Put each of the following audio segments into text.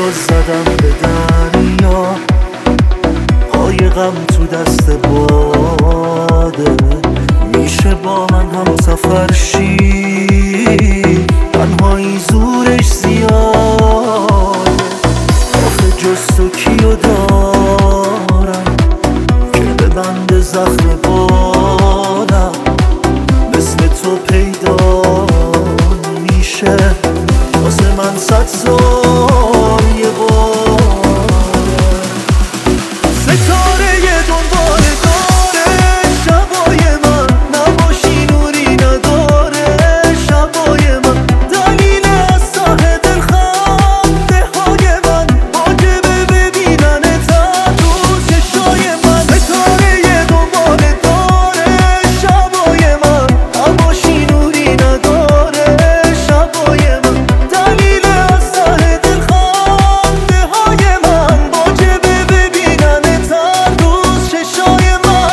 باز زدم به دریا، قایقم تو دست باده. میشه با من هم سفر شی، تنهایی زورش زیاده. آخه جز تو کیو دارم که به بند زخم بالم مثل تو پیدا میشه. واسه من 100 سال یه باره. ستاره دنبال داره شبای من، نباشی نوری نداره شبای من. دلیل از ته دلخنده های من واجبه ببیننت تو چشای من. ستاره دنبال داره شبای من، نباشی نوری نداره شبای من. دلیل از ته دلخنده های من واجبه ببیننت تو چشای من.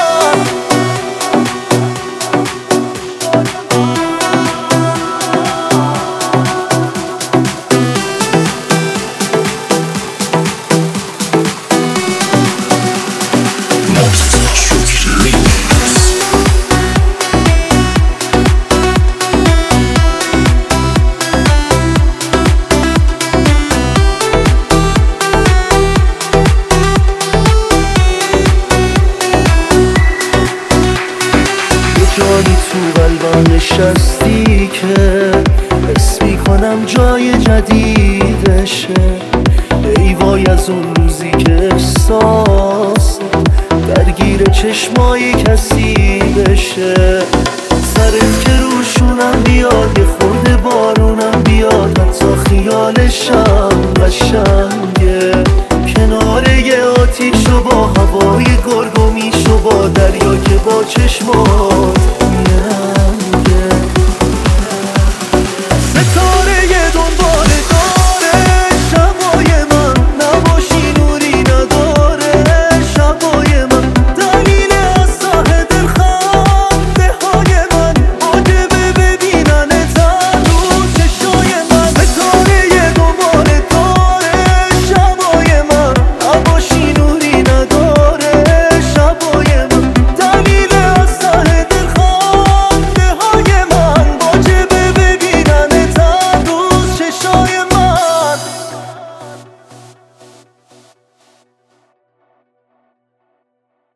جایی تو قلبم نشستی که حس میکنم جای جدیدشه. ای وای از اون روزی که احساس درگیر چشمای کسی بشه. سرت که روشونم بیاد